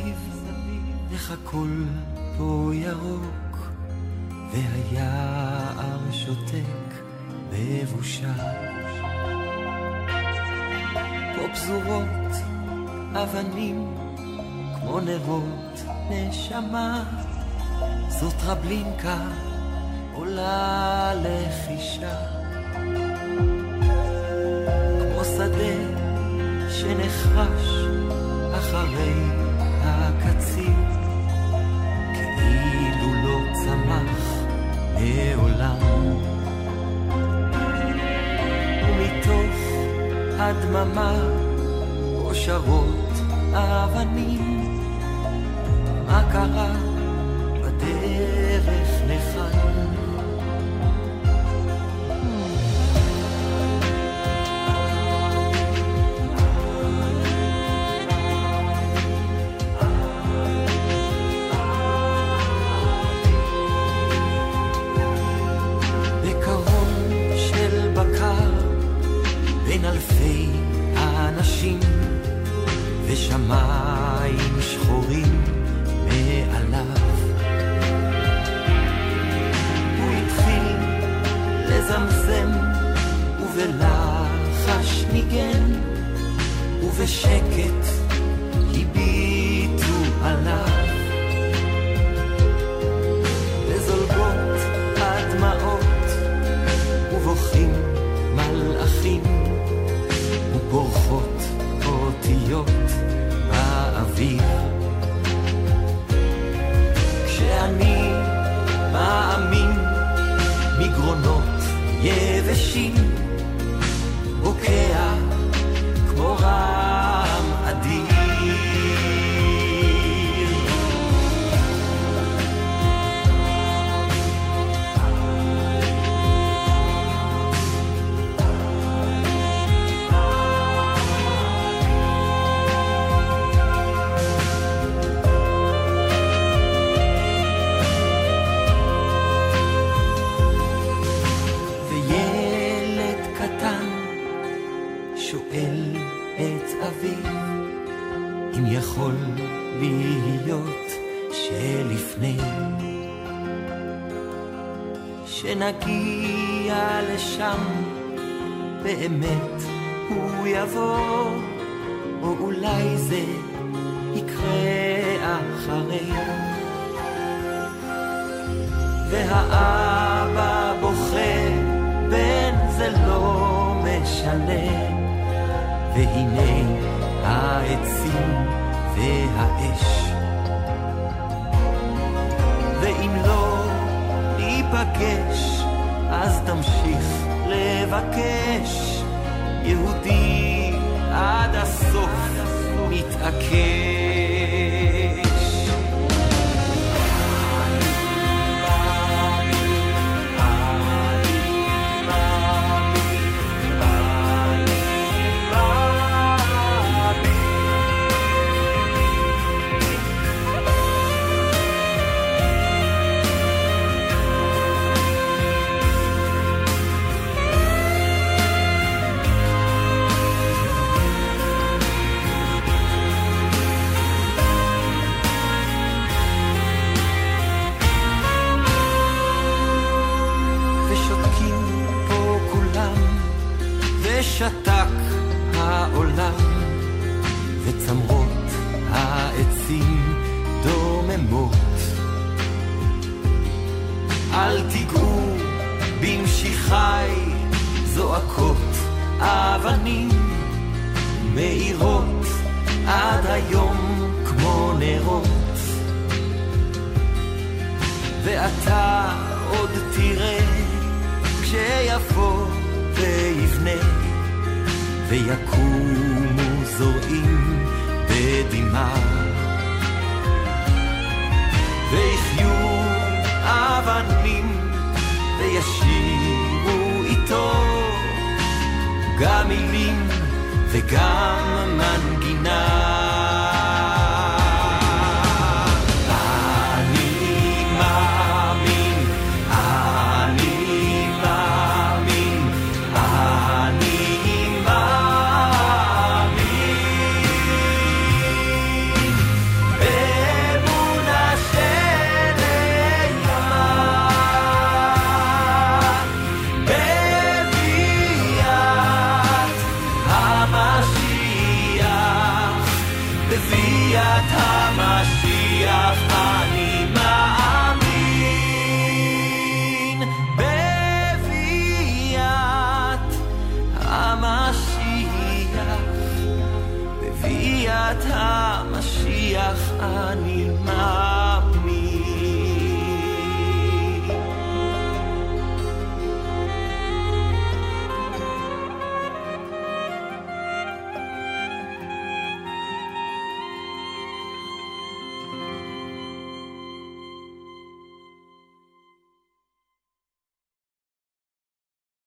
איך הכל פה ירוק והיער שותק בבושה. פה פזורות אבנים כמו נרות נשמה, זאת טרבלינקה עולה לחישה, כמו שדה שנחרש אחרי הקציר, כאילו לא צמח מעולם. ומתוך הדממה אושרות אבנים, מה קרה בדרך לכאן? בקרון של בקר בין אלפי האנשים ושמיים שחורים מעליו, הוא התחיל לזמזם ובלחש ניגן, ובשקט הביטו עליו, וזולגות הדמעות ובוכים מלאכים ופורחות אותיות באוויר. כשאני מאמין מגרונות יבשים בוקע כמו רעם אדיר. אם יכול להיות שלפני שנגיע לשם באמת הוא יבוא, או אולי זה יקרה אחרי. והאבא בוכה, בן זה לא משנה, והנה העצים והאש, ואם לא ניפגש אז תמשיך לבקש, יהודי עד הסוף מתעקש. שתק העולם וצמרות העצים דוממות. אל תיגעו במשיחי, זועקות אבנים מאירות עד היום כמו נרות. ואתה עוד תראה כשיבוא ויבנה ויקומו זורעים בדמעה, ויחיו אבנים וישירו איתו גם מילים וגם מנגינה. Hey אני מה